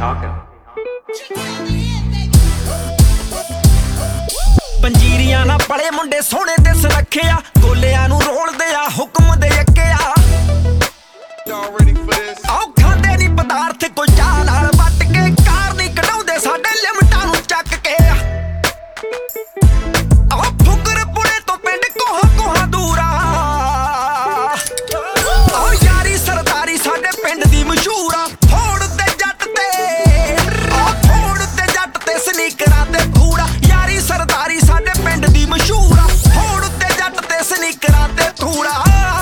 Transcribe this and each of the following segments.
talking? ਪੰਜੀਰੀਆਂ ਨਾ play ਮੁੰਡੇ ਸੋਹਣੇ ਦਿਸ ਰੱਖਿਆ ਗੋਲਿਆਂ ਨੂੰ ਰੋਲਦੇ ਆ ਹੁਕਮ ਦੇ ਅੱਕਿਆ ਆਓ ਖਾਂਦੇ ਨੀ ਪਦਾਰਥ ਕੋਈ ਚਾਹ ਨਾਲ ਵੱਟ ਕੇ ਕਾਰ ਨਹੀਂ ਕਢਾਉਂਦੇ ਸਾਡੇ ਲਿਮਟਾਂ ਨੂੰ ਚੱਕ ਕੇ ਆਓ ਫੁਕਰ ਪੁਣੇ ਤੋਂ ਪਿੰਡ ਕੋਹਾ ਕੋਹਾ ਦੂਰਾ ਆਓ ਯਾਰੀ ਸਰਦਾਰੀ ਸਾਡੇ ਪਿੰਡ ਦੀ ਮਸ਼ਹੂਰ ਆ ਫੋੜ ਤੇ ਜੱਟ ਤੇ ਆਓ ਫੋੜ ਤੇ ਜੱਟ ਤੇ ਸਨੀਕਰਾਂ ਤੇ ਥੂੜਾ ਯਾਰੀ ਸਰਦਾਰੀ ਸਾਡੇ ਪਿੰਡ ਦੀ ਮਸ਼ਹੂਰ ਆ ਫੋੜ ਤੇ ਜੱਟ ਤੇ ਸਨੀਕਰਾਂ ਤੇ ਥੂੜਾ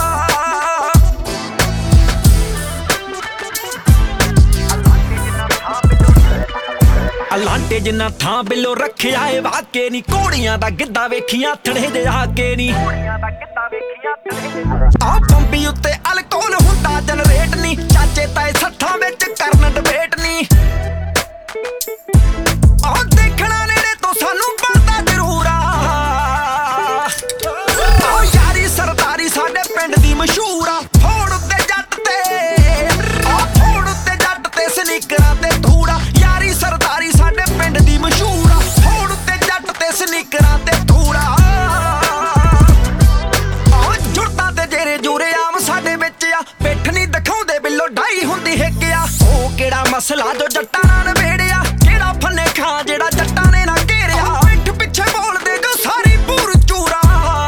ਲਾਂਟੇ ਜਿੰਨਾ ਥਾਂ ਬਿੱਲੋ ਰੱਖਿਆ ਏ ਵਾਕੇ ਨੀ ਘੋੜੀਆਂ ਦਾ ਗਿੱਧਾ ਵੇਖੀਆਂ ਥੜੇ ਦੇ ਆਕੇ ਨੀ ਆ ਪੰਪੀ ਉੱਤੇ ਅਲਕੋਹਲ ਹੁੰਦਾ ਜਨਰੇਟ ਨੀ ਚਾਚੇ ਤਾਏ ਸੱਥਾਂ ਵਿੱਚ ਕਰਨ ਡਿਬੇਟ ਨੀ ਆ ਦੇਖਣਾ ਨੇੜੇ ਤੋਂ ਸਾਨੂੰ ਪਤਾ ਜ਼ਰੂਰ ਆ ਯਾਰੀ ਸਰਦਾਰੀ ਸਾਡੇ ਪਿੰਡ ਦੀ ਮਸ਼ਹੂਰ ਆ ਫੋੜ ਉੱਤੇ ਜੱਟ ਤੇ ਆ ਫੋੜ ਉੱਤੇ ਜੱਟ ਤੇ ਸਨੀਕਰਾਂ ਤੇ ਥੂੜਾ ਯਾਰੀ ਸਰਦਾਰੀ ਸਾਡੇ ਪਿੰਡ ਦੀ ਮਸ਼ਹੂਰ ਆ ਫੋੜ ਉੱਤੇ ਜੱਟ ਤੇ ਸਨੀਕਰਾਂ ਤੇ ਥੂੜਾ ਆ ਜੁੜਤਾਂ ਤੇ ਜੇਰੇ ਜੂਰੇ ਆਮ ਸਾਡੇ ਵਿੱਚ ਆ ਪਿੱਠ ਨਹੀਂ ਦਿਖਾਉਂਦੇ ਬਿੱਲੋ ਡਾਈ ਹੁੰਦੀ ਹਿੱਕ ਆ ਉਹ ਕਿਹੜਾ ਮਸਲਾ ਜੋ ਜੱਟਾਂ ਨਾਲ ਨਵੇੜਿਆ ਕਿਹੜਾ ਫੰਨੇ ਖਾਂ ਜਿਹੜਾ ਜੱਟਾਂ ਨੇ ਨਾ ਘੇਰਿਆ ਪਿੱਠ ਪਿੱਛੇ ਬੋਲਦੇ ਜੋ ਸਾਰੀ ਪੂਰ ਚੂਰਾ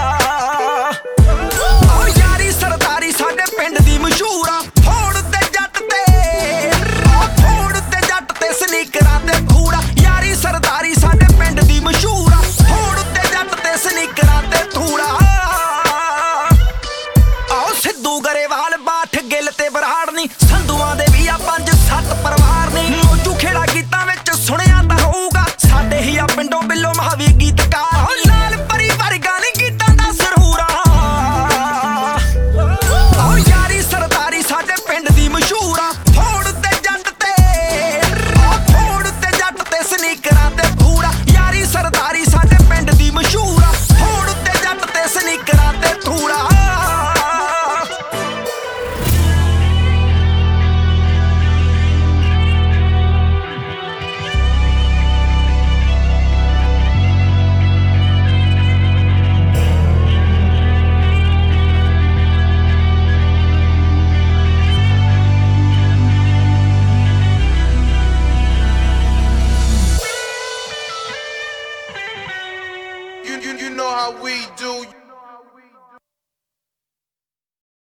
ਆ ਯਾਰੀ ਸਰਦਾਰੀ ਸਾਡੇ ਪਿੰਡ ਦੀ ਮਸ਼ਹੂਰ ਆ ਫੋੜ ਤੇ ਜੱਟ ਤੇ ਆ ਫੋੜ ਤੇ ਜੱਟ ਤੇ ਸਨੀਕਰਾਂ ਤੇ ਥੂੜਾ ਯਾਰੀ ਸਰਦਾਰੀ ਸਾਡੇ ਪਿੰਡ ਦੀ ਮਸ਼ਹੂਰ ਆ ਫੋੜ ਤੇ ਜੱਟ ਤੇ ਸਨੀਕਰਾਂ ਤੇ ਥੂੜਾ ਆਓ ਸਿੱਧੂ ਗਰੇਵਾਲ ਬਾਠ ਗਿੱਲ ਤੇ ਬਰਾੜ ਨੀ ਸੰਧੂ